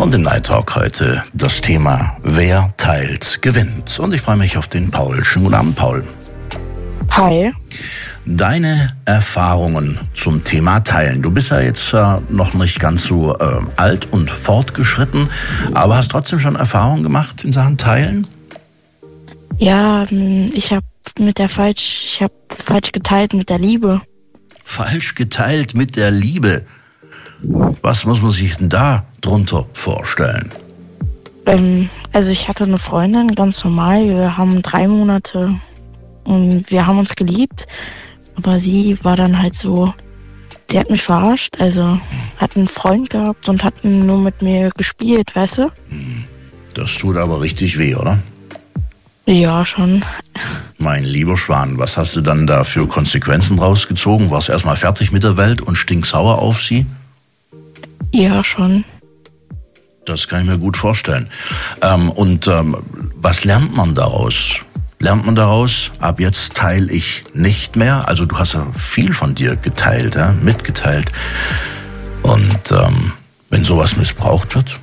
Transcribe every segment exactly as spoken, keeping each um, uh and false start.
Und im Night Talk heute das Thema Wer teilt, gewinnt. Und ich freue mich auf den Paul. Schönen guten Abend, Paul. Hi. Deine Erfahrungen zum Thema Teilen. Du bist ja jetzt äh, noch nicht ganz so äh, alt und fortgeschritten, aber hast trotzdem schon Erfahrungen gemacht in Sachen Teilen? Ja, ich habe mit der falsch, ich habe falsch geteilt mit der Liebe. Falsch geteilt mit der Liebe? Was muss man sich denn da drunter vorstellen? Ähm, also ich hatte eine Freundin, ganz normal. Wir haben drei Monate und wir haben uns geliebt. Aber sie war dann halt so, sie hat mich verarscht. Also hat einen Freund gehabt und hat nur mit mir gespielt, weißt du? Das tut aber richtig weh, oder? Ja, schon. Mein lieber Schwan, was hast du dann da für Konsequenzen rausgezogen? Warst du erstmal fertig mit der Welt und stinksauer auf sie? Ja, schon. Das kann ich mir gut vorstellen. Ähm, und ähm, was lernt man daraus? Lernt man daraus, ab jetzt teile ich nicht mehr? Also du hast ja viel von dir geteilt, ja? Mitgeteilt. Und ähm, wenn sowas missbraucht wird?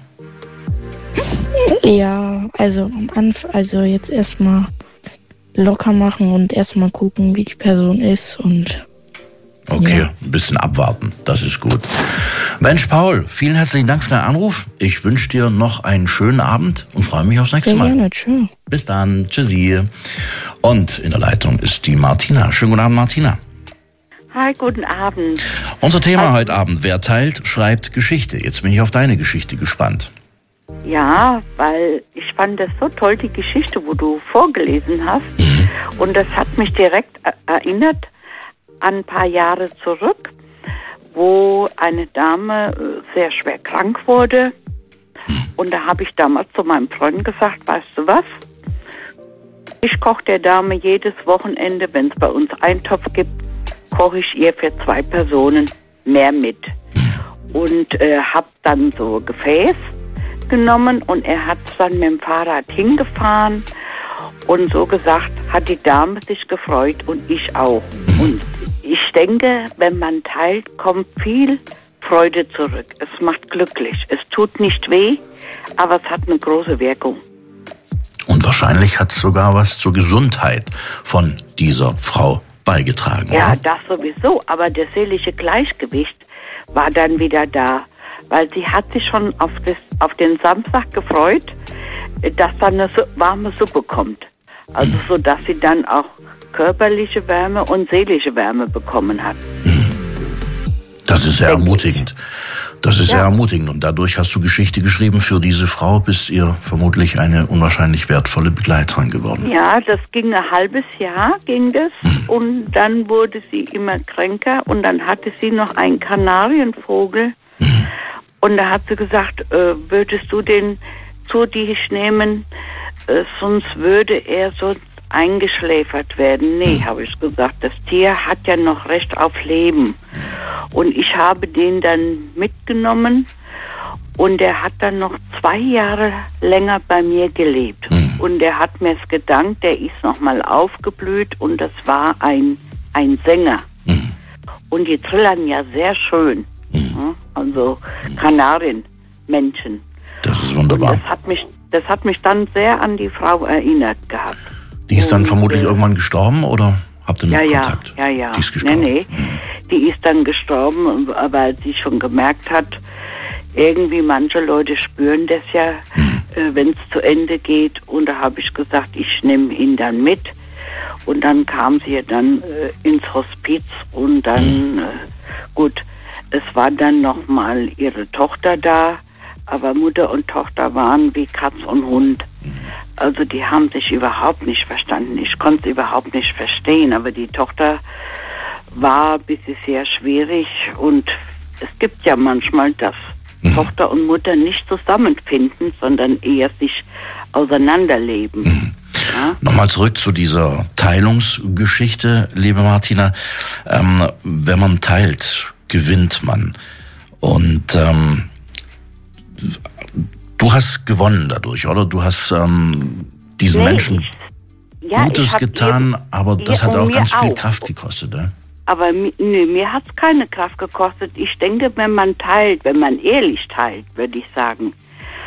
Ja, also am Anfang, also jetzt erstmal locker machen und erstmal gucken, wie die Person ist und okay, ja. Ein bisschen abwarten, das ist gut. Mensch, Paul, vielen herzlichen Dank für deinen Anruf. Ich wünsche dir noch einen schönen Abend und freue mich aufs nächste Sehr Mal. gerne, tschüss. Bis dann, tschüssi. Und in der Leitung ist die Martina. Schönen guten Abend, Martina. Hi, guten Abend. Unser Thema Hi. heute Abend, wer teilt, schreibt Geschichte. Jetzt bin ich auf deine Geschichte gespannt. Ja, weil ich fand das so toll, die Geschichte, wo du vorgelesen hast. Mhm. Und das hat mich direkt erinnert an ein paar Jahre zurück, wo eine Dame sehr schwer krank wurde. Und da habe ich damals zu meinem Freund gesagt, weißt du was? Ich koche der Dame jedes Wochenende, wenn es bei uns Eintopf gibt, koche ich ihr für zwei Personen mehr mit. Und äh, habe dann so Gefäß genommen und er hat dann mit dem Fahrrad hingefahren und so gesagt, hat die Dame sich gefreut und ich auch. Und ich denke, wenn man teilt, kommt viel Freude zurück. Es macht glücklich. Es tut nicht weh, aber es hat eine große Wirkung. Und wahrscheinlich hat es sogar was zur Gesundheit von dieser Frau beigetragen. Ja, oder? das sowieso, aber das seelische Gleichgewicht war dann wieder da. Weil sie hat sich schon auf, das, auf den Samstag gefreut, dass dann eine warme Suppe kommt. Also so, dass sie dann auch körperliche Wärme und seelische Wärme bekommen hat. Das ist sehr ermutigend. Das ist Ja. sehr ermutigend. Und dadurch hast du Geschichte geschrieben für diese Frau, bist ihr vermutlich eine unwahrscheinlich wertvolle Begleiterin geworden. Ja, das ging ein halbes Jahr, ging das. Hm. Und dann wurde sie immer kränker. Und dann hatte sie noch einen Kanarienvogel. Hm. Und da hat sie gesagt, äh, würdest du den zu dich nehmen, äh, sonst würde er sonst eingeschläfert werden. Nee, habe ich gesagt, das Tier hat ja noch Recht auf Leben. Und ich habe den dann mitgenommen und er hat dann noch zwei Jahre länger bei mir gelebt. Mhm. Und er hat mir es gedankt, der ist nochmal aufgeblüht und das war ein, ein Sänger. Mhm. Und die trillern ja sehr schön. Mhm. Also Kanarienmännchen. Das ist wunderbar. Und das hat mich, das hat mich dann sehr an die Frau erinnert gehabt. Die ist dann und, vermutlich äh, irgendwann gestorben oder habt ihr noch ja, Kontakt? Ja, ja, ja. Die ist gestorben. Nee, nee. Mhm. Die ist dann gestorben, weil sie schon gemerkt hat, irgendwie manche Leute spüren das ja, mhm. äh, wenn es zu Ende geht. Und da habe ich gesagt, ich nehme ihn dann mit. Und dann kam sie dann äh, ins Hospiz und dann, mhm. äh, gut, es war dann nochmal ihre Tochter da, aber Mutter und Tochter waren wie Katz und Hund. Also die haben sich überhaupt nicht verstanden. Ich konnte es überhaupt nicht verstehen, aber die Tochter war ein bisschen sehr schwierig und es gibt ja manchmal, dass mhm. Tochter und Mutter nicht zusammenfinden, sondern eher sich auseinanderleben. Mhm. Ja? Nochmal zurück zu dieser Teilungsgeschichte, liebe Martina. Ähm, wenn man teilt, gewinnt man. Und ähm, du hast gewonnen dadurch, oder? Du hast ähm, diesen nee, Menschen ich, ja, Gutes getan, ihr, aber das ihr hat auch ganz auch. viel Kraft gekostet. Ja? Aber nee, mir hat es keine Kraft gekostet. Ich denke, wenn man teilt, wenn man ehrlich teilt, würde ich sagen,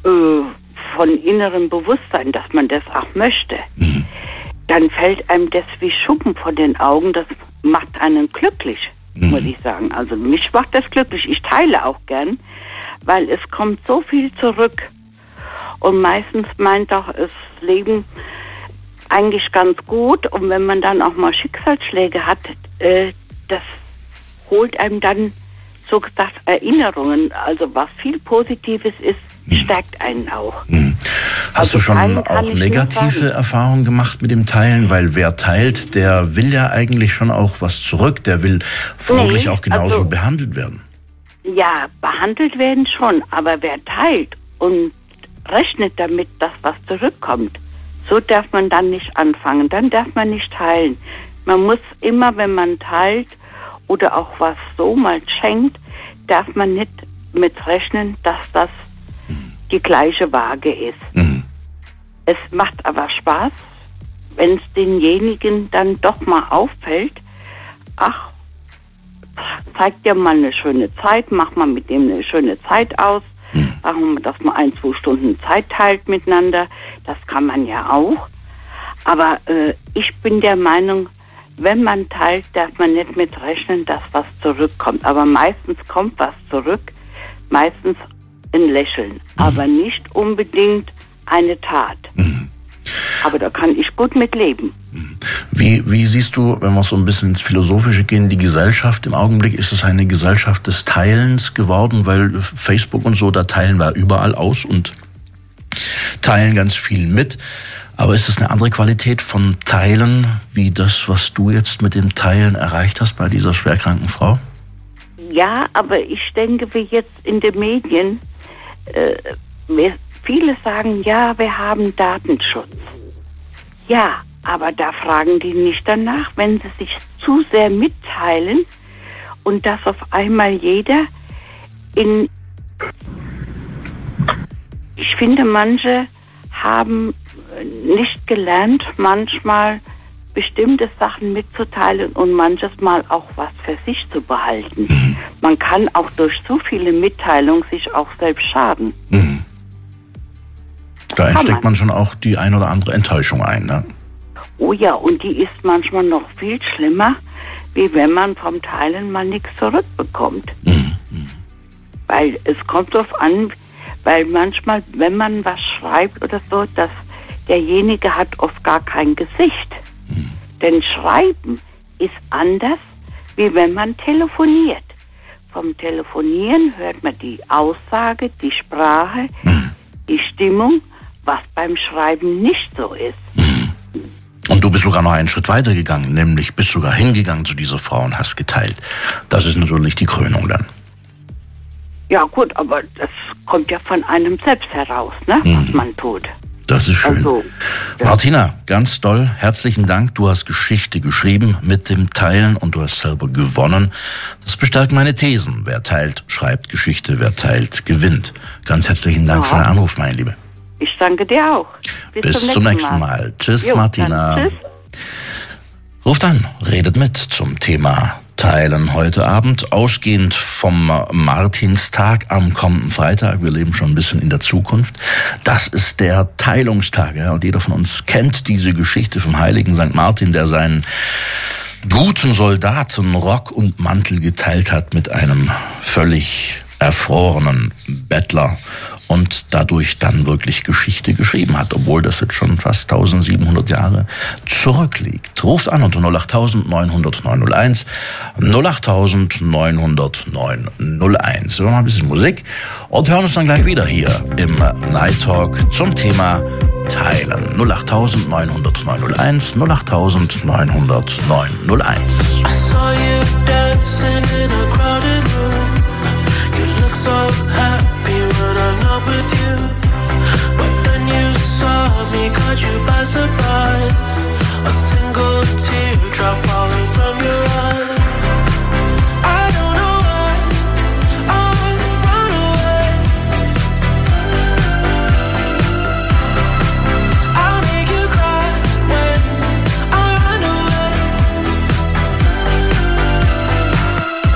äh, von innerem Bewusstsein, dass man das auch möchte, mhm. dann fällt einem das wie Schuppen von den Augen. Das macht einen glücklich, mhm. muss ich sagen. Also mich macht das glücklich. Ich teile auch gern, weil es kommt so viel zurück. Und meistens meint auch das Leben eigentlich ganz gut. Und wenn man dann auch mal Schicksalsschläge hat, äh, das holt einem dann, so gesagt, Erinnerungen. Also was viel Positives ist, hm. stärkt einen auch. Hm. Hast also du schon auch negative Erfahrungen gemacht mit dem Teilen? Weil wer teilt, der will ja eigentlich schon auch was zurück. Der will vermutlich nee, auch genauso also, behandelt werden. Ja, behandelt werden schon. Aber wer teilt und rechnet damit, dass was zurückkommt, so darf man dann nicht anfangen. Dann darf man nicht teilen. Man muss immer, wenn man teilt oder auch was so mal schenkt, darf man nicht mit rechnen, dass das die gleiche Waage ist. Mhm. Es macht aber Spaß, wenn es denjenigen dann doch mal auffällt, ach, zeig dir mal eine schöne Zeit, mach mal mit dem eine schöne Zeit aus, mhm. sagen wir, dass man ein, zwei Stunden Zeit teilt miteinander, das kann man ja auch. Aber äh, ich bin der Meinung, wenn man teilt, darf man nicht mit rechnen, dass was zurückkommt. Aber meistens kommt was zurück, meistens ein Lächeln, mhm. aber nicht unbedingt eine Tat. Mhm. Aber da kann ich gut mit leben. Wie, wie siehst du, wenn wir so ein bisschen ins Philosophische gehen, die Gesellschaft im Augenblick? Ist es eine Gesellschaft des Teilens geworden? Weil Facebook und so, da teilen wir überall aus und teilen ganz viel mit. Aber ist es eine andere Qualität von Teilen, wie das, was du jetzt mit dem Teilen erreicht hast bei dieser schwerkranken Frau? Ja, aber ich denke, wie jetzt in den Medien, äh, wir, viele sagen, ja, wir haben Datenschutz. Ja, aber da fragen die nicht danach, wenn sie sich zu sehr mitteilen und dass auf einmal jeder in... Ich finde, manche haben nicht gelernt, manchmal bestimmte Sachen mitzuteilen und manches Mal auch was für sich zu behalten. Mhm. Man kann auch durch so viele Mitteilungen sich auch selbst schaden. Mhm. Da entsteckt man schon auch die ein oder andere Enttäuschung ein, ne? Oh ja, und die ist manchmal noch viel schlimmer, wie wenn man vom Teilen mal nichts zurückbekommt. Mhm. Weil es kommt darauf an, weil manchmal, wenn man was schreibt oder so, dass derjenige hat oft gar kein Gesicht. Mhm. Denn Schreiben ist anders, wie wenn man telefoniert. Vom Telefonieren hört man die Aussage, die Sprache, mhm. die Stimmung, was beim Schreiben nicht so ist. Mhm. Und du bist sogar noch einen Schritt weiter gegangen, nämlich bist sogar hingegangen zu dieser Frau und hast geteilt. Das ist natürlich die Krönung dann. Ja gut, aber das kommt ja von einem selbst heraus, ne, mhm. was man tut. Das ist schön. Also, ja. Martina, ganz toll, herzlichen Dank. Du hast Geschichte geschrieben mit dem Teilen und du hast selber gewonnen. Das bestärkt meine Thesen. Wer teilt, schreibt Geschichte. Wer teilt, gewinnt. Ganz herzlichen Dank ja. für den Anruf, meine Liebe. Ich danke dir auch. Bis, Bis zum, zum nächsten Mal. Mal. Tschüss, jo, Martina. Tschüss. Ruft an, redet mit zum Thema Teilen heute Abend, ausgehend vom Martinstag am kommenden Freitag. Wir leben schon ein bisschen in der Zukunft. Das ist der Teilungstag, ja, und jeder von uns kennt diese Geschichte vom heiligen Sankt Martin, der seinen guten Soldaten Rock und Mantel geteilt hat mit einem völlig erfrorenen Bettler und dadurch dann wirklich Geschichte geschrieben hat, obwohl das jetzt schon fast eintausendsiebenhundert Jahre zurückliegt. Ruft an unter null acht neunhundert neunhunderteins, null acht neunhundert neunhunderteins. Wir machen ein bisschen Musik und hören uns dann gleich wieder hier im Night Talk zum Thema Teilen. null acht neunhundert neunhunderteins, null acht neunhundert neunhunderteins. I saw you dancing in a crowded room. You look so happy when I'm not with you. But then you saw me, caught you by surprise. A single teardrop falling from your eye. I don't know why I run away. I'll make you cry when I run away.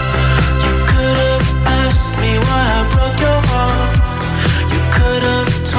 You could have asked me why I broke your heart. You could have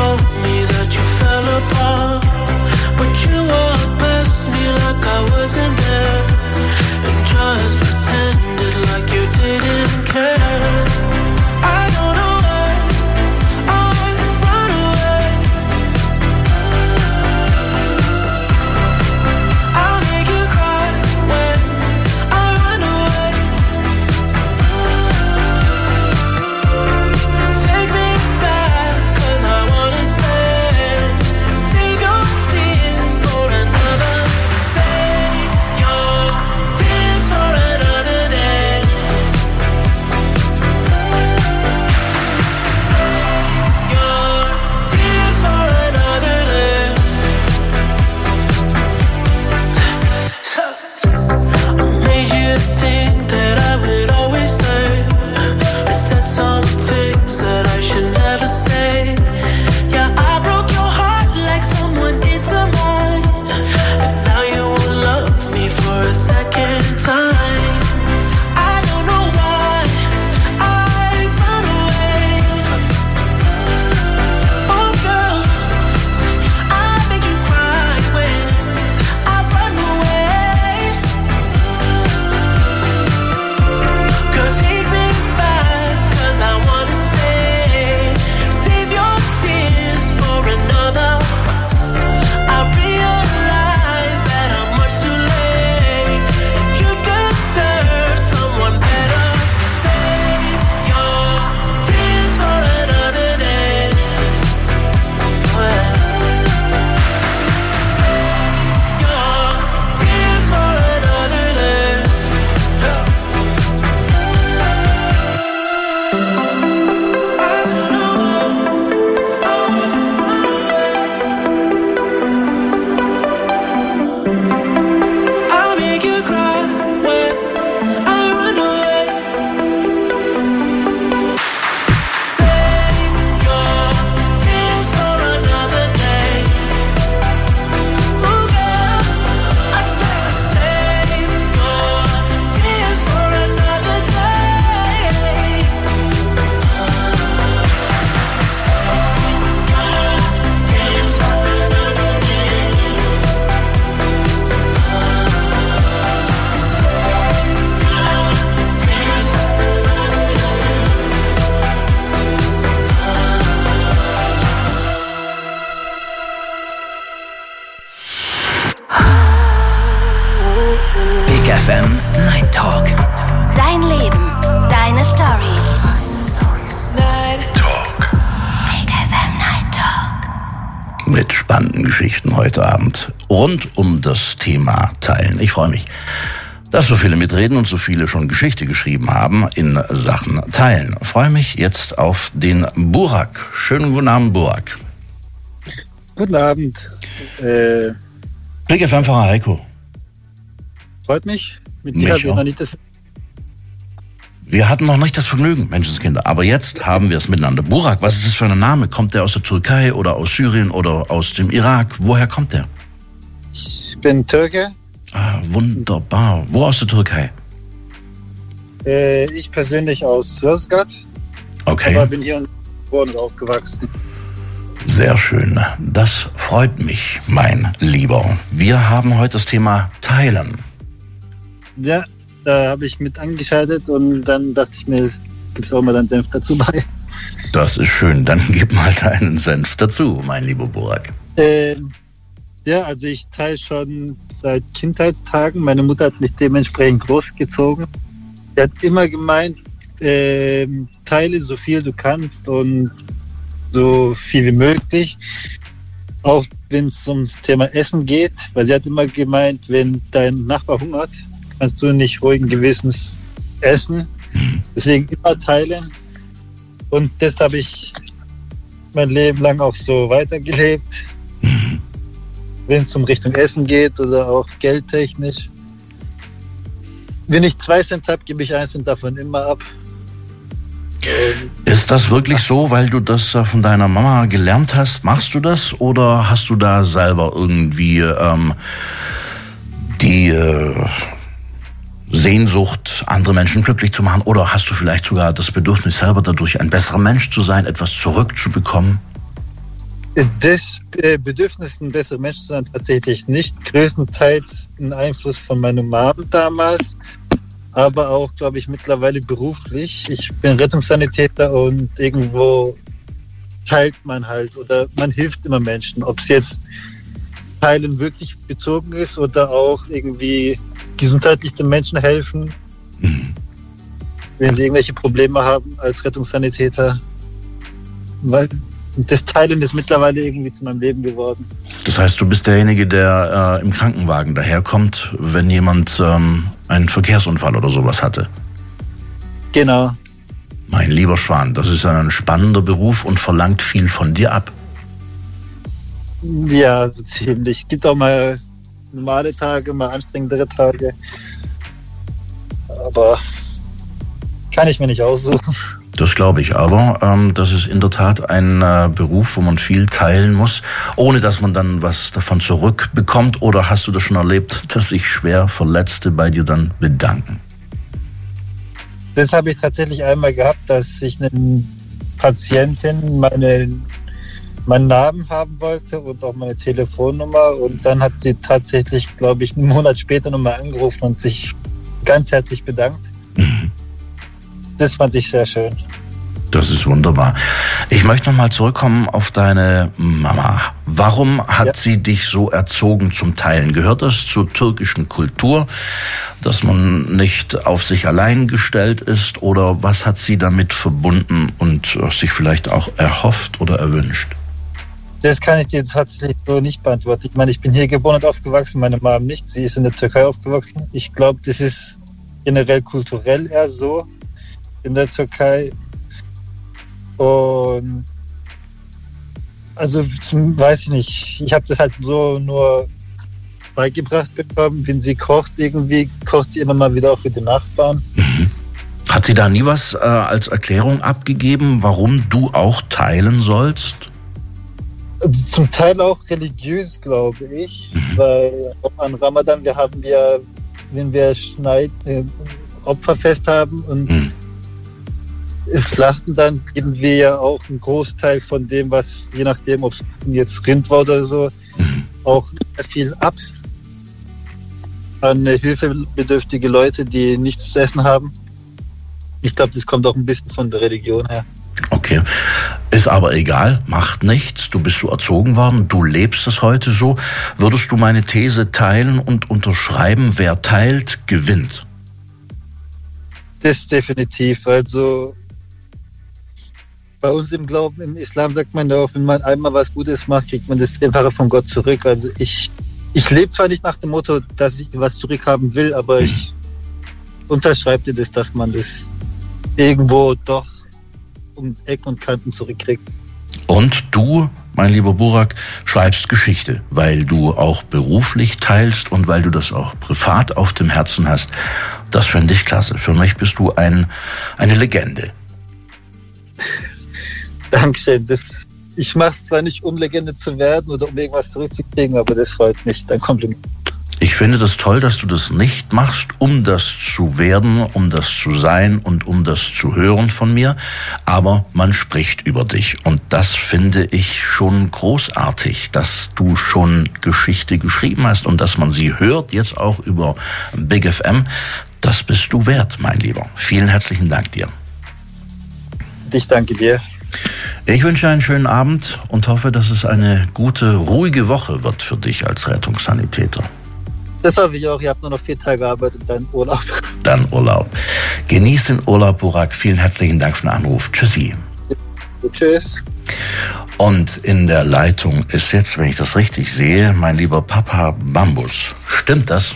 F M Night Talk. Dein Leben, deine Stories. Night Talk. Big F M Night Talk. Mit spannenden Geschichten heute Abend rund um das Thema Teilen. Ich freue mich, dass so viele mitreden und so viele schon Geschichte geschrieben haben in Sachen Teilen. Ich freue mich jetzt auf den Burak. Schönen guten Abend, Burak. Guten Abend. Äh, Big F M-Fahrer Heiko. Freut mich. Mit dir Mich habe ich auch. noch nicht das. Wir hatten noch nicht das Vergnügen, Menschenskinder, aber jetzt haben wir es miteinander. Burak, was ist das für ein Name? Kommt der aus der Türkei oder aus Syrien oder aus dem Irak? Woher kommt der? Ich bin Türke. Ah, wunderbar. Wo aus der Türkei? Äh, ich persönlich aus Yozgat. Aber Okay, bin hier geboren und aufgewachsen. sehr schön. Das freut mich, mein Lieber. Wir haben heute das Thema Teilen. Ja, da habe ich mit angeschaltet und dann dachte ich mir, gibt es auch mal deinen Senf dazu bei. Das ist schön. Dann gib mal deinen Senf dazu, mein lieber Burak. Äh, ja, also ich teile schon seit Kindheitstagen. Meine Mutter hat mich dementsprechend großgezogen. Sie hat immer gemeint, äh, teile so viel du kannst und so viel wie möglich. Auch wenn es ums Thema Essen geht, weil sie hat immer gemeint, wenn dein Nachbar hungert, kannst du nicht ruhigen Gewissens essen. Deswegen immer teilen. Und das habe ich mein Leben lang auch so weitergelebt. Wenn es um Richtung Essen geht oder auch geldtechnisch. Wenn ich zwei Cent habe, gebe ich einen Cent davon immer ab. Ähm, Ist das wirklich so, weil du das äh, von deiner Mama gelernt hast? Machst du das oder hast du da selber irgendwie ähm, die äh, Sehnsucht, andere Menschen glücklich zu machen? Oder hast du vielleicht sogar das Bedürfnis, selber dadurch ein besserer Mensch zu sein, etwas zurückzubekommen? Das äh, Bedürfnis, ein besserer Mensch zu sein, tatsächlich nicht. Größtenteils ein Einfluss von meiner Mom damals, aber auch, glaube ich, mittlerweile beruflich. Ich bin Rettungssanitäter und irgendwo teilt man halt oder man hilft immer Menschen. Ob es jetzt Teilen wirklich bezogen ist oder auch irgendwie gesundheitlich den Menschen helfen, Mhm. wenn sie irgendwelche Probleme haben als Rettungssanitäter. Weil das Teilen ist mittlerweile irgendwie zu meinem Leben geworden. Das heißt, du bist derjenige, der äh, im Krankenwagen daherkommt, wenn jemand ähm, einen Verkehrsunfall oder sowas hatte. Genau. Mein lieber Schwan, das ist ein spannender Beruf und verlangt viel von dir ab. Ja, so ziemlich. Es gibt auch mal normale Tage, mal anstrengendere Tage. Aber kann ich mir nicht aussuchen. Das glaube ich aber. Ähm, das ist in der Tat ein äh, Beruf, wo man viel teilen muss, ohne dass man dann was davon zurückbekommt. Oder hast du das schon erlebt, dass sich schwer Verletzte bei dir dann bedanken? Das habe ich tatsächlich einmal gehabt, dass ich eine Patientin meine, meinen Namen haben wollte und auch meine Telefonnummer. Und dann hat sie tatsächlich, glaube ich, einen Monat später nochmal angerufen und sich ganz herzlich bedankt. Mhm. Das fand ich sehr schön. Das ist wunderbar. Ich möchte nochmal zurückkommen auf deine Mama. Warum hat Ja. sie dich so erzogen zum Teilen? Gehört das zur türkischen Kultur, dass man nicht auf sich allein gestellt ist? Oder was hat sie damit verbunden und äh, sich vielleicht auch erhofft oder erwünscht? Das kann ich dir tatsächlich so nicht beantworten. Ich meine, ich bin hier geboren und aufgewachsen, meine Mom nicht. Sie ist in der Türkei aufgewachsen. Ich glaube, das ist generell kulturell eher so in der Türkei. Und also zum, weiß ich nicht, ich habe das halt so nur beigebracht bekommen. Wenn sie kocht irgendwie, kocht sie immer mal wieder auch für die Nachbarn. Hat sie da nie was äh, als Erklärung abgegeben, warum du auch teilen sollst? Also zum Teil auch religiös, glaube ich, weil auch an Ramadan, wir haben ja, wenn wir Schneid, äh, Opferfest haben und Hm. schlachten, dann geben wir ja auch einen Großteil von dem, was, je nachdem, ob es jetzt Rind war oder so, Mhm. auch sehr viel ab an hilfebedürftige Leute, die nichts zu essen haben. Ich glaube, das kommt auch ein bisschen von der Religion her. Okay. Ist aber egal, macht nichts, du bist so erzogen worden, du lebst es heute so. Würdest du meine These teilen und unterschreiben, wer teilt, gewinnt? Das definitiv. Also bei uns im Glauben, im Islam sagt man ja auch, wenn man einmal was Gutes macht, kriegt man das Zehnfache von Gott zurück. Also ich, ich lebe zwar nicht nach dem Motto, dass ich was zurückhaben will, aber ich unterschreibe dir das, dass man das irgendwo doch um Ecken und Kanten zurückkriegt. Und du, mein lieber Burak, schreibst Geschichte, weil du auch beruflich teilst und weil du das auch privat auf dem Herzen hast. Das finde ich klasse. Für mich bist du ein, eine Legende. Dankeschön. Das, ich mache es zwar nicht, um Legende zu werden oder um irgendwas zurückzukriegen, aber das freut mich. Dein Kompliment. Ich finde das toll, dass du das nicht machst, um das zu werden, um das zu sein und um das zu hören von mir. Aber man spricht über dich. Und das finde ich schon großartig, dass du schon Geschichte geschrieben hast und dass man sie hört, jetzt auch über Big F M. Das bist du wert, mein Lieber. Vielen herzlichen Dank dir. Ich danke dir. Ich wünsche einen schönen Abend und hoffe, dass es eine gute, ruhige Woche wird für dich als Rettungssanitäter. Das hoffe ich auch. Ihr habt nur noch vier Tage Arbeit und dann Urlaub. Dann Urlaub. Genieß den Urlaub, Burak. Vielen herzlichen Dank für den Anruf. Tschüssi. Ja, tschüss. Und in der Leitung ist jetzt, wenn ich das richtig sehe, mein lieber Papa Bambus. Stimmt das?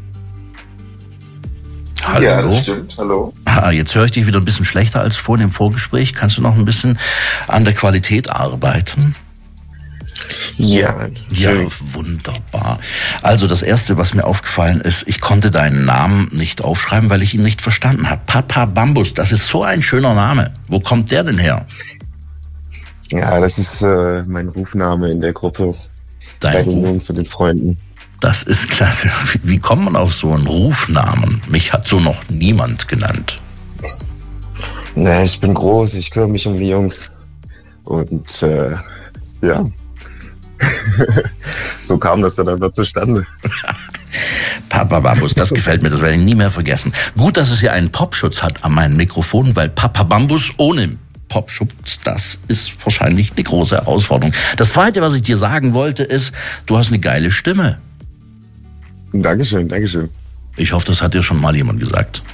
Hallo? Ja, das stimmt. Hallo. Ah, jetzt höre ich dich wieder ein bisschen schlechter als vorhin im Vorgespräch. Kannst du noch ein bisschen an der Qualität arbeiten? Ja, ja, wunderbar. Also das Erste, was mir aufgefallen ist, ich konnte deinen Namen nicht aufschreiben, weil ich ihn nicht verstanden habe. Papa Bambus, das ist so ein schöner Name. Wo kommt der denn her? Ja, das ist äh, mein Rufname in der Gruppe. Dein bei den Ruf? Jungs und den Freunden. Das ist klasse. Wie kommt man auf so einen Rufnamen? Mich hat so noch niemand genannt. Na, ich bin groß, ich kümmere mich um die Jungs. Und äh, ja, so kam das dann einfach zustande. Papa Bambus, das gefällt mir, das werde ich nie mehr vergessen. Gut, dass es hier einen Popschutz hat an meinem Mikrofon, weil Papa Bambus ohne Popschutz, das ist wahrscheinlich eine große Herausforderung. Das Zweite, was ich dir sagen wollte, ist, du hast eine geile Stimme. Dankeschön, Dankeschön. Ich hoffe, das hat dir schon mal jemand gesagt.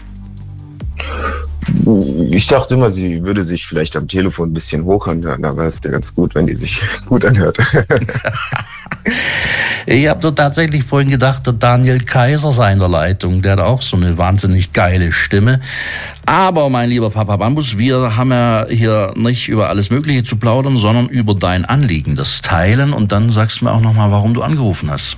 Ich dachte immer, sie würde sich vielleicht am Telefon ein bisschen hoch anhören, aber es ist ja ganz gut, wenn die sich gut anhört. Ich habe so tatsächlich vorhin gedacht, der Daniel Kaiser sei in der Leitung, der hat auch so eine wahnsinnig geile Stimme. Aber mein lieber Papa Bambus, wir haben ja hier nicht über alles Mögliche zu plaudern, sondern über dein Anliegen, das Teilen. Und dann sagst du mir auch nochmal, warum du angerufen hast.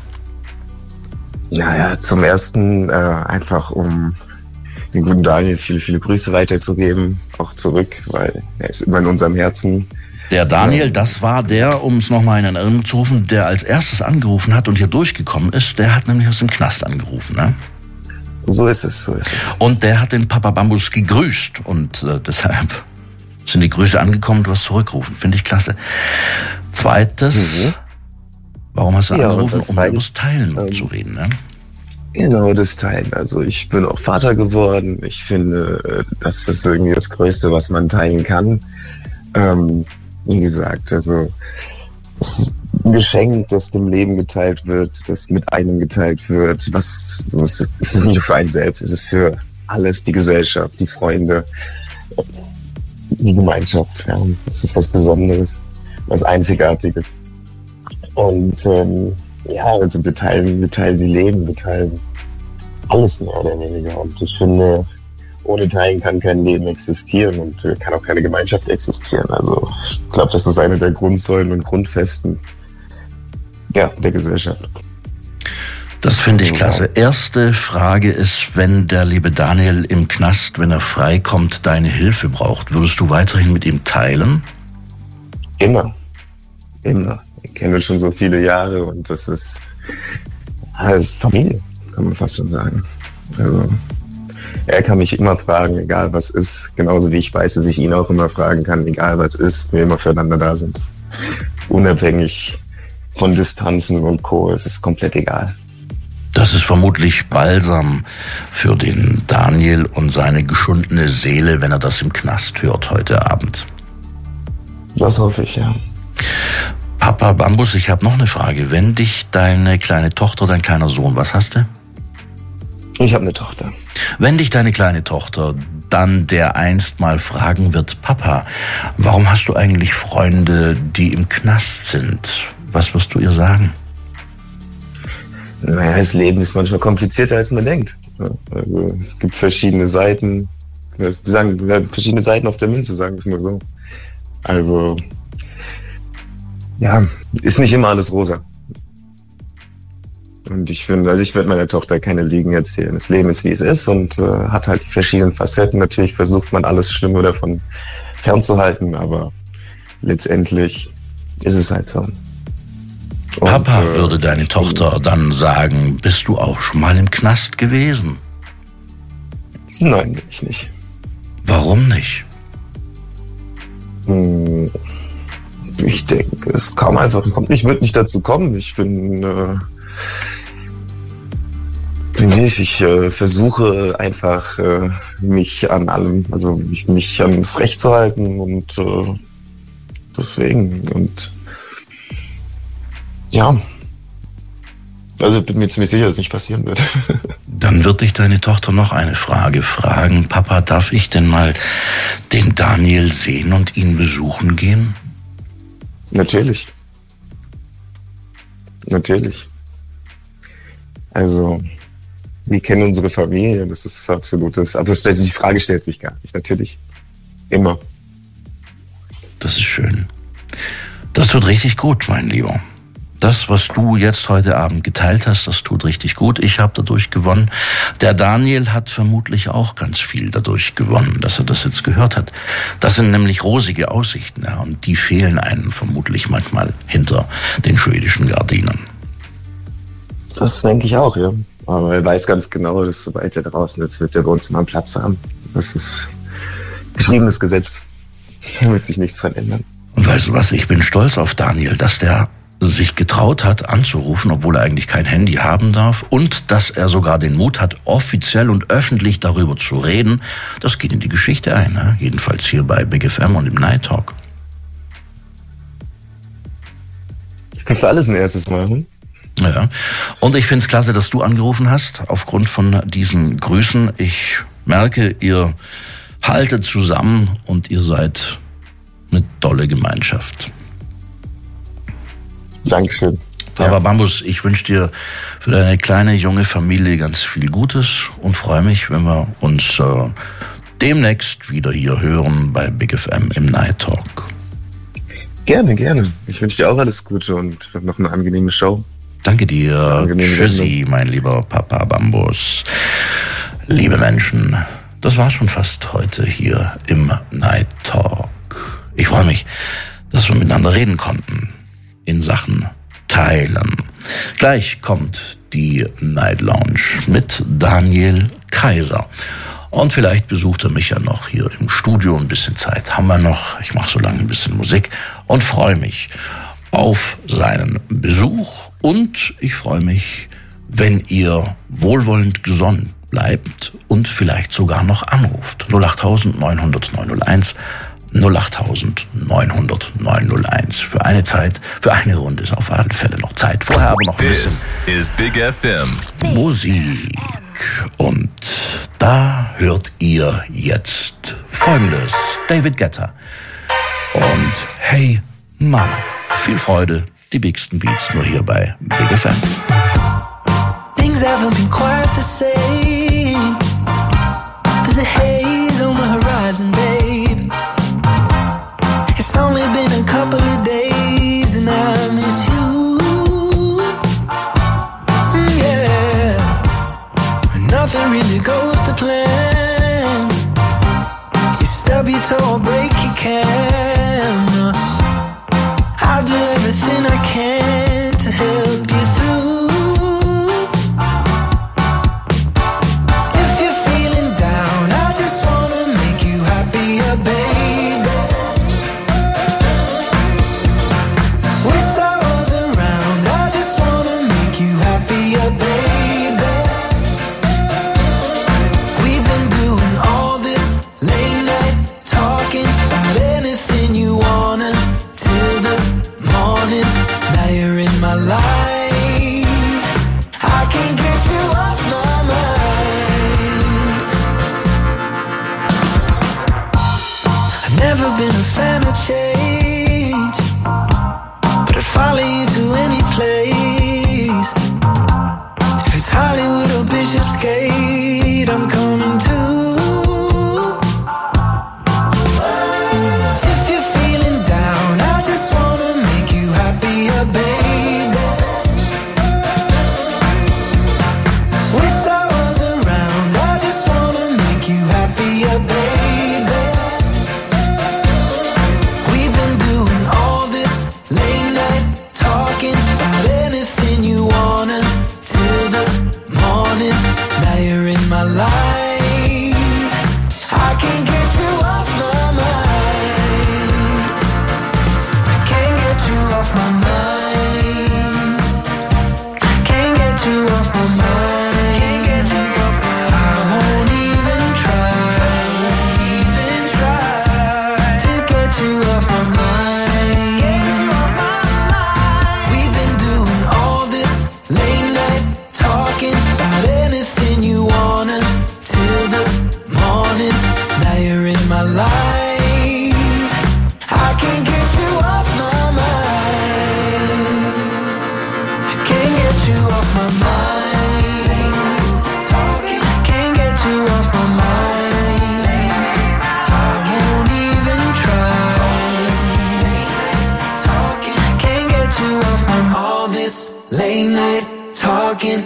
Naja, zum Ersten äh, einfach um den guten Daniel viele, viele Grüße weiterzugeben, auch zurück, weil er ist immer in unserem Herzen. Der Daniel, das war der, um es nochmal in Erinnerung zu rufen, der als erstes angerufen hat und hier durchgekommen ist. Der hat nämlich aus dem Knast angerufen, ne? So ist es, so ist es. Und der hat den Papa Bambus gegrüßt und äh, deshalb sind die Grüße angekommen, du hast zurückgerufen. Finde ich klasse. Zweites, mhm. Warum hast du ja, angerufen, um über das Teilen ähm, zu reden, ne? Genau, das Teilen. Also ich bin auch Vater geworden. Ich finde, das ist irgendwie das Größte, was man teilen kann. Ähm, wie gesagt, also es ist ein Geschenk, das dem Leben geteilt wird, das mit einem geteilt wird. Was, es ist nicht nur für einen selbst, es ist für alles, die Gesellschaft, die Freunde, die Gemeinschaft. Ja. Das ist was Besonderes, was Einzigartiges. Und ähm, ja, also wir teilen, wir teilen die Leben, wir teilen alles mehr oder weniger. Und ich finde, ohne Teilen kann kein Leben existieren und kann auch keine Gemeinschaft existieren. Also ich glaube, das ist eine der Grundsäulen und Grundfesten ja, der Gesellschaft. Das finde ich klasse. Erste Frage ist, wenn der liebe Daniel im Knast, wenn er freikommt, deine Hilfe braucht, würdest du weiterhin mit ihm teilen? Immer. Immer. Ich kenne uns schon so viele Jahre und das ist, das ist Familie, kann man fast schon sagen. Also er kann mich immer fragen, egal was ist, genauso wie ich weiß, dass ich ihn auch immer fragen kann, egal was ist, wir immer füreinander da sind. Unabhängig von Distanzen und Co. Es ist komplett egal. Das ist vermutlich Balsam für den Daniel und seine geschundene Seele, wenn er das im Knast hört heute Abend. Das hoffe ich, ja. Papa Bambus, ich habe noch eine Frage. Wenn dich deine kleine Tochter, dein kleiner Sohn, was hast du? Ich habe eine Tochter. Wenn dich deine kleine Tochter dann dereinst mal fragen wird, Papa, warum hast du eigentlich Freunde, die im Knast sind? Was wirst du ihr sagen? Naja, das Leben ist manchmal komplizierter, als man denkt. Also, es gibt verschiedene Seiten, wir sagen, verschiedene Seiten auf der Münze, sagen wir es mal so. Also, ja, ist nicht immer alles rosa. Und ich finde, also ich werde meiner Tochter keine Lügen erzählen. Das Leben ist, wie es ist und äh, hat halt die verschiedenen Facetten. Natürlich versucht man alles Schlimme davon fernzuhalten, aber letztendlich ist es halt so. Und, Papa äh, würde deine Tochter dann sagen, bist du auch schon mal im Knast gewesen? Nein, bin ich nicht. Warum nicht? Hm, ich denke, es kam einfach, kommt nicht, wird nicht dazu kommen. Ich bin, äh, Ich, ich äh, versuche einfach äh, mich an allem, also mich, mich ans Recht zu halten und äh, deswegen und ja, also bin mir ziemlich sicher, dass es nicht passieren wird. Dann wird dich deine Tochter noch eine Frage fragen. Papa, darf ich denn mal den Daniel sehen und ihn besuchen gehen? Natürlich. Natürlich. Also, wir kennen unsere Familie, das ist absolutes, aber die Frage stellt sich gar nicht, natürlich. Immer. Das ist schön. Das tut richtig gut, mein Lieber. Das, was du jetzt heute Abend geteilt hast, das tut richtig gut. Ich habe dadurch gewonnen. Der Daniel hat vermutlich auch ganz viel dadurch gewonnen, dass er das jetzt gehört hat. Das sind nämlich rosige Aussichten, ja, und die fehlen einem vermutlich manchmal hinter den schwedischen Gardinen. Das denke ich auch, ja. Aber er weiß ganz genau, dass sobald er draußen ist, wird er bei uns immer einen Platz haben. Das ist geschriebenes Gesetz. Da wird sich nichts dran ändern. Und weißt du was, ich bin stolz auf Daniel, dass der sich getraut hat anzurufen, obwohl er eigentlich kein Handy haben darf, und dass er sogar den Mut hat, offiziell und öffentlich darüber zu reden. Das geht in die Geschichte ein, ne? Jedenfalls hier bei Big F M und im Night Talk. Ich kann für alles ein erstes machen. Ja, und ich finde es klasse, dass du angerufen hast, aufgrund von diesen Grüßen. Ich merke, ihr haltet zusammen und ihr seid eine tolle Gemeinschaft. Dankeschön. Papa Ja. Bambus, ich wünsche dir für deine kleine, junge Familie ganz viel Gutes und freue mich, wenn wir uns äh, demnächst wieder hier hören bei Big F M im Night Talk. Gerne, gerne. Ich wünsche dir auch alles Gute und noch eine angenehme Show. Danke dir. Angenehme Tschüssi, mein lieber Papa Bambus. Liebe Menschen, das war schon fast heute hier im Night Talk. Ich freue mich, dass wir miteinander reden konnten in Sachen Teilen. Gleich kommt die Night Lounge mit Daniel Kaiser. Und vielleicht besucht er mich ja noch hier im Studio. Ein bisschen Zeit haben wir noch. Ich mache so lange ein bisschen Musik und freue mich auf seinen Besuch. Und ich freue mich, wenn ihr wohlwollend gesonnen bleibt und vielleicht sogar noch anruft. null acht neunhundert neunhunderteins, null acht neunhundert neunhunderteins. Für eine Zeit, für eine Runde ist auf alle Fälle noch Zeit. Vorher aber noch ein bisschen This is Big F M. Musik. Und da hört ihr jetzt Folgendes. David Guetta und Hey Mama. Viel Freude, die bigsten Beats nur hier bei Big F M. Things haven't been quite the same. There's a haze on the horizon, babe. It's only been a couple of days and I miss you. Mm, yeah. Nothing really goes to plan. You stub your toe or break your can. I'll do everything I can to help you through. If you're feeling down, I just wanna make you happier, baby. With sorrows around, I just wanna make you happier, baby. We've been doing all this late night talking about anything you wanna. gate, I'm coming to. If you're feeling down, I just wanna make you happier, baby. Wish I was around, I just wanna make you happier, baby. We've been doing all this late night talking about anything you wanna till the morning. Now you're in my life, I can't get you off my mind. Can't get you off my mind. Can't get you off my mind. Can't get you off my mind. I won't even try, even try to get you off my mind. Get you off my mind. We've been doing all this late night talking about anything you wanna till the morning. Now you're in my life, I can't get you off my mind. Can't get you off my mind. Late night talking, can't get you off my mind. Late night talking, won't even try. Late night talking, can't get you off from all this late night talking.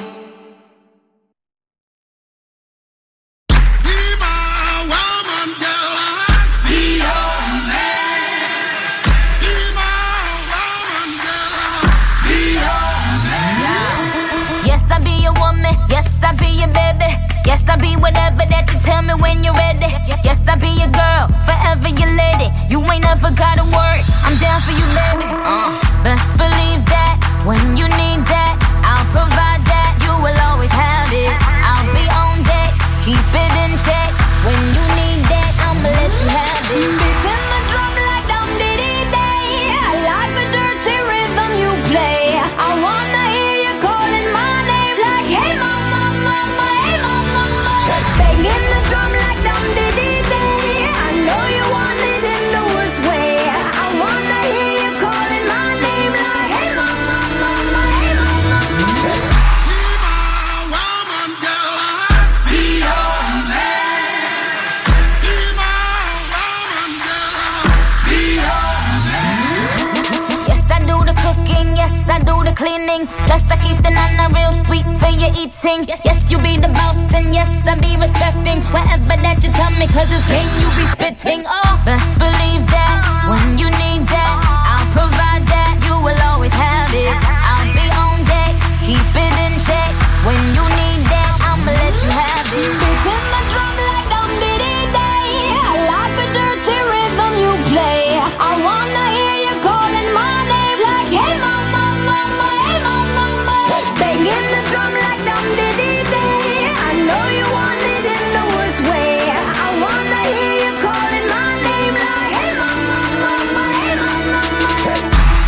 Yes, I be your woman. Yes, I be your baby. Yes, I be whatever that you tell me when you're ready. Yes, I be your girl, forever your lady. You ain't never gotta worry, I'm down for you, baby. Uh, best believe that when you need that, I'll provide that. You will always have it. I'll be on deck, keep it in check. When you need that, I'ma let you have it. Beats in the drum like dum diddy day. I like the dirty rhythm you play. I wanna hear you calling my name like hey mama, mama, hey mama, mama. Banging the drum like dum diddy day. I know you want it in the worst way. I wanna hear you calling my name like hey mama, mama, hey mama, mama. Yes, I do the cooking, yes, I do the cleaning. Plus, I keep the nana real sweet for your eating. Yes, yes, you be the boss, and yes, I be respecting whatever that you tell me, cause it's game you be spitting. Oh, best believe that when you need that, I'll provide that. You will always have it. I'll be on deck, keep it in check. When you need that, I'ma let you have it. Beats in the drum like dum diddy day. I like the dirty rhythm you play. I wanna hear you calling my name like hey mama, mama, hey mama, mama. Banging the drum like dum diddy day. I know you want it in the worst way. I wanna hear you calling my name like hey mama, mama, hey mama, mama.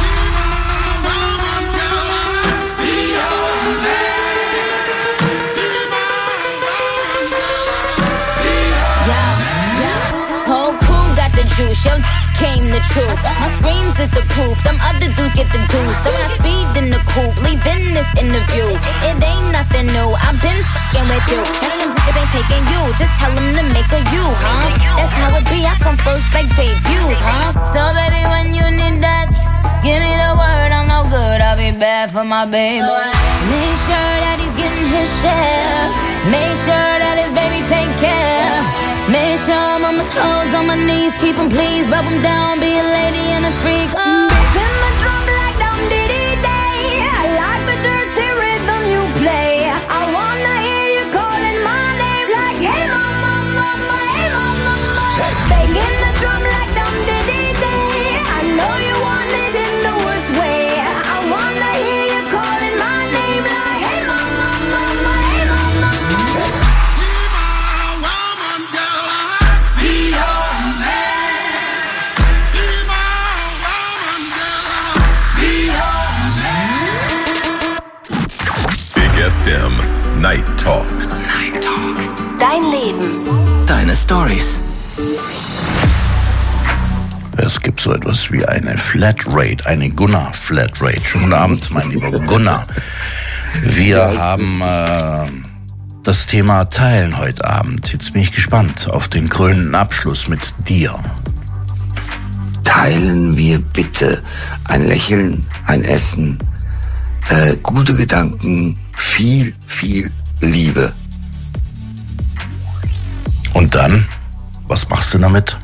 Whole crew got the juice, your came the truth. My screams is the proof, them other dudes get the juice. So when I speed in the coupe, leaving this interview, it ain't nothing new, I've been fucking with you. None of them niggas ain't taking you, just tell them to make a you, huh? That's how it be, I come first like debuts, huh? So baby, when you need that, give me the word, I'm no good, I'll be bad for my baby. So make sure that he's getting his share, make sure that his baby take care. Make sure I'm on my toes, on my knees, keep him please, rub him down, be a lady and a freak. Oh. Beats in the drum like dum diddy day. I like the dirty rhythm you play. I wanna hear you calling my name like hey mama, mama, hey mama, mama. Banging the drum like dum diddy day. I know you want it in the worst way. I wanna hear you calling my name like hey mama, mama, hey mama, mama. F M Night Talk. Night Talk. Dein Leben. Deine Stories. Es gibt so etwas wie eine Flatrate, eine Gunnar-Flatrate. Schönen Abend, mein lieber Gunnar. Wir haben äh, Das Thema Teilen heute Abend. Jetzt bin ich gespannt auf den krönenden Abschluss mit dir. Teilen wir bitte ein Lächeln, ein Essen, äh, gute Gedanken, viel, viel Liebe. Und dann, was machst du damit?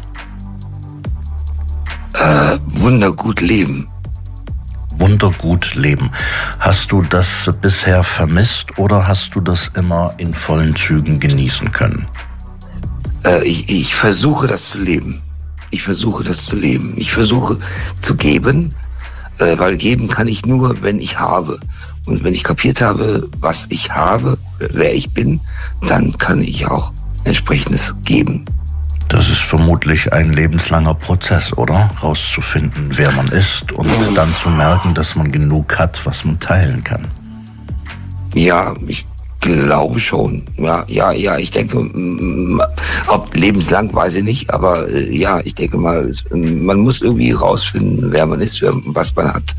Äh, wundergut leben. Wundergut leben. Hast du das bisher vermisst oder hast du das immer in vollen Zügen genießen können? Äh, ich, ich versuche das zu leben. Ich versuche das zu leben. Ich versuche zu geben, äh, weil geben kann ich nur, wenn ich habe. Und wenn ich kapiert habe, was ich habe, wer ich bin, dann kann ich auch entsprechendes geben. Das ist vermutlich ein lebenslanger Prozess, oder? Rauszufinden, wer man ist und dann zu merken, dass man genug hat, was man teilen kann. Ja, ich glaube schon. Ja, ja, ja, ich denke, ob lebenslang, weiß ich nicht, aber äh, ja, ich denke mal, es, man muss irgendwie rausfinden, wer man ist, wer, was man hat,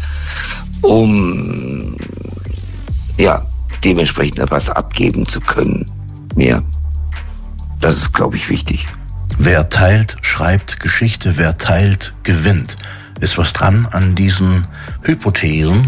um ja, dementsprechend etwas abgeben zu können. Mehr. Das ist, glaube ich, wichtig. Wer teilt, schreibt Geschichte. Wer teilt, gewinnt. Ist was dran an diesen Hypothesen?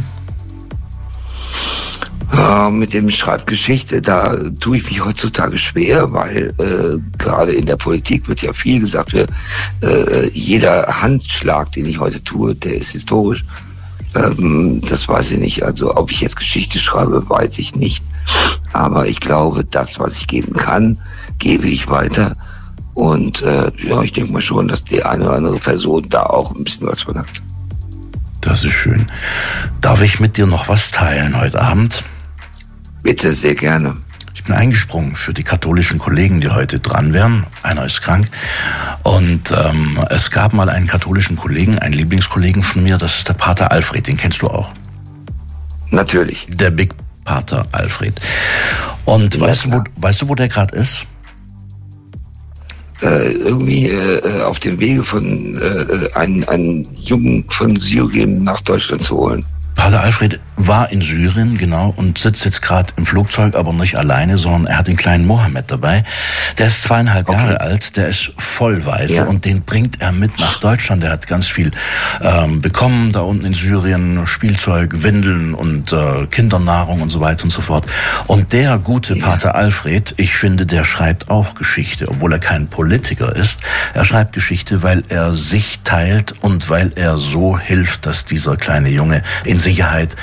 Ja, mit dem Schreibgeschichte, da tue ich mich heutzutage schwer, weil äh, gerade in der Politik wird ja viel gesagt, wir, äh, jeder Handschlag, den ich heute tue, der ist historisch. Ähm, das weiß ich nicht. Also ob ich jetzt Geschichte schreibe, weiß ich nicht. Aber ich glaube, das, was ich geben kann, gebe ich weiter. Und äh, ja, ich denke mal schon, dass die eine oder andere Person da auch ein bisschen was von hat. Das ist schön. Darf ich mit dir noch was teilen heute Abend? Bitte, sehr gerne. Ich bin eingesprungen für die katholischen Kollegen, die heute dran wären. Einer ist krank. Und ähm, es gab mal einen katholischen Kollegen, einen Lieblingskollegen von mir, das ist der Pater Alfred, den kennst du auch. Natürlich. Der Big Pater Alfred. Und ja, weißt, du, wo, weißt du, wo der gerade ist? Äh, irgendwie äh, auf dem Wege von äh, einen, einen Jungen von Syrien nach Deutschland zu holen. Pater Alfred war in Syrien, genau, und sitzt jetzt gerade im Flugzeug, aber nicht alleine, sondern er hat den kleinen Mohammed dabei. Der ist zweieinhalb okay. Jahre alt, der ist vollweise ja. und den bringt er mit nach Deutschland. Der hat ganz viel ähm, bekommen da unten in Syrien, Spielzeug, Windeln und äh, Kindernahrung und so weiter und so fort. Und der gute ja. Pater Alfred, ich finde, der schreibt auch Geschichte, obwohl er kein Politiker ist. Er schreibt Geschichte, weil er sich teilt und weil er so hilft, dass dieser kleine Junge in Sicherheit